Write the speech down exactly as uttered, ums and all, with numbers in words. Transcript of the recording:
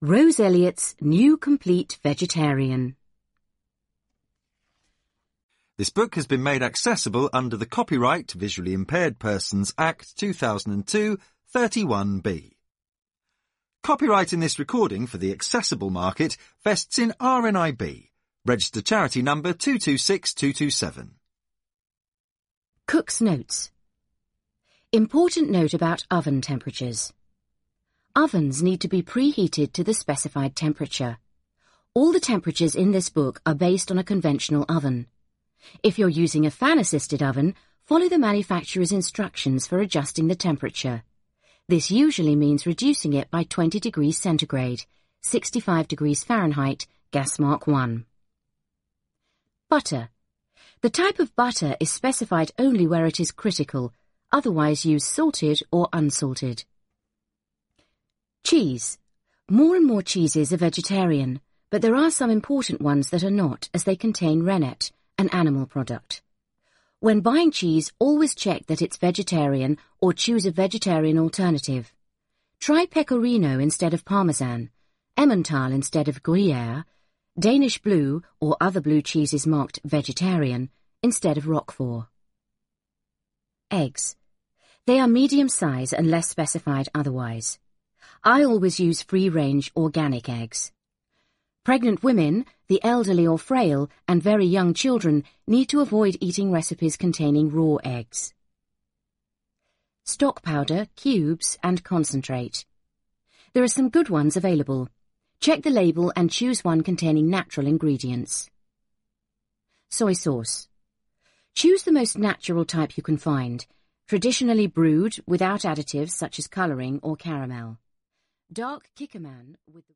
Rose Elliott's New Complete Vegetarian. This book has been made accessible under the Copyright to Visually Impaired Persons Act two thousand two, thirty-one B. Copyright in this recording for the accessible market vests in R N I B, registered charity number two two six two two seven. Cook's Notes. Important note about oven temperatures. Ovens need to be preheated to the specified temperature. All the temperatures in this book are based on a conventional oven. If you're using a fan-assisted oven, follow the manufacturer's instructions for adjusting the temperature. This usually means reducing it by twenty degrees centigrade, sixty-five degrees Fahrenheit, gas mark one. Butter. The type of butter is specified only where it is critical, otherwise use salted or unsalted. Cheese. More and more cheeses are vegetarian, but there are some important ones that are not, as they contain rennet, an animal product. When buying cheese, always check that it's vegetarian or choose a vegetarian alternative. Try Pecorino instead of Parmesan, Emmental instead of Gruyere, Danish Blue or other blue cheeses marked vegetarian instead of Roquefort. Eggs. They are medium size unless specified otherwise. I always use free-range organic eggs. Pregnant women, the elderly or frail, and very young children need to avoid eating recipes containing raw eggs. Stock powder, cubes, and concentrate. There are some good ones available. Check the label and choose one containing natural ingredients. Soy sauce. Choose the most natural type you can find, traditionally brewed without additives such as colouring or caramel. Dark Kikkoman with the